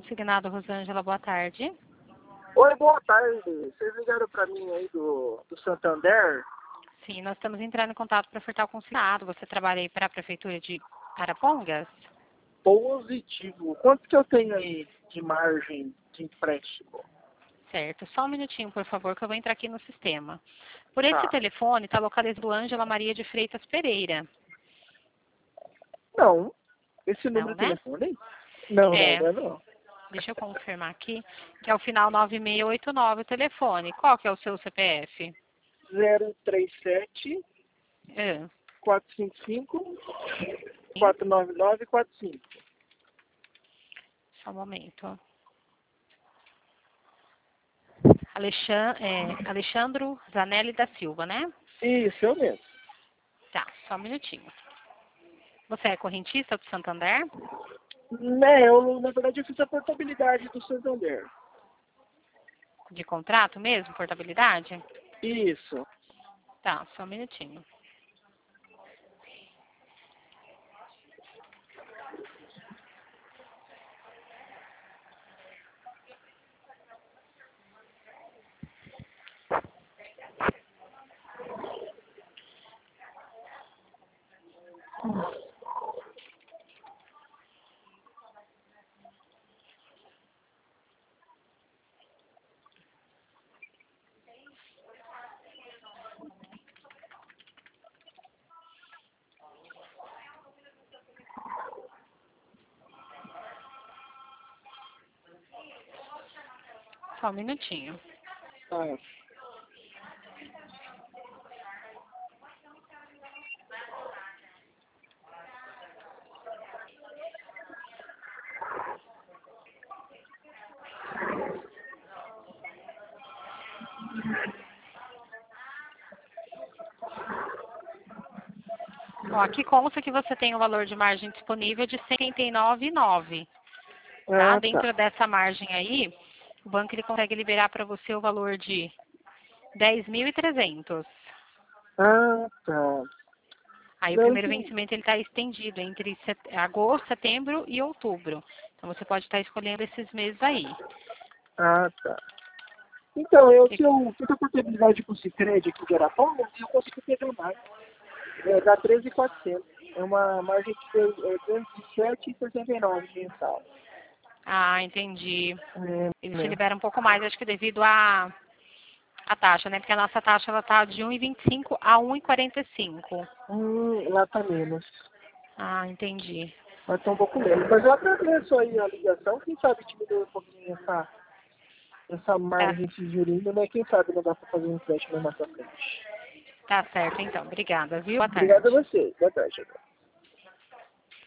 consignado, Rosângela, boa tarde. Oi, boa tarde. Vocês ligaram para mim aí do Santander? Sim, nós estamos entrando em contato para ofertar o consignado. Você trabalha aí para a Prefeitura de Arapongas? Positivo. Quanto que eu tenho aí de margem de empréstimo? Certo. Só um minutinho, por favor, que eu vou entrar aqui no sistema. Por esse Tá. telefone está localizado Ângela Maria de Freitas Pereira. Não. Esse número Não, de né? telefone? Não, É. não. Deixa eu confirmar aqui, que é o final 9689 o telefone. Qual que é o seu CPF? 037 Ah, 455 sim. 49945. Só um momento. Alexandro Zanelli da Silva, né? Isso, eu mesmo. Tá, só um minutinho. Você é correntista do Santander? Né, na verdade, eu fiz a portabilidade do Santander. De contrato mesmo, portabilidade? Isso. Tá, só um minutinho. Só um minutinho. Ah, Ó, aqui consta que você tem o valor de margem disponível de R$ 79,9. Tá? tá. Dentro dessa margem aí, o banco ele consegue liberar para você o valor de 10.300. Ah, tá. Aí o Não primeiro entendi. vencimento ele está estendido entre agosto, setembro e outubro. Então você pode estar escolhendo esses meses aí. Ah, tá. Então, se eu fiz a portabilidade com o Sicredi aqui de Arapongas, eu consigo pegar mais. Dá 13.400. É uma margem de 207,69 mensal. Ah, entendi. Eles te Né? liberam um pouco mais, acho que devido à taxa, né? Porque a nossa taxa ela tá de 1,25 a 1,45. Lá tá menos. Ah, entendi. Mas tá um pouco menos. Mas eu agradeço aí a ligação. Quem sabe diminuir um pouquinho essa Tá, margem de jurinho, né? Quem sabe não dá pra fazer um empréstimo mais pra frente. tá certo, então. Obrigada, viu? Boa Obrigado a tarde. você. Boa tarde.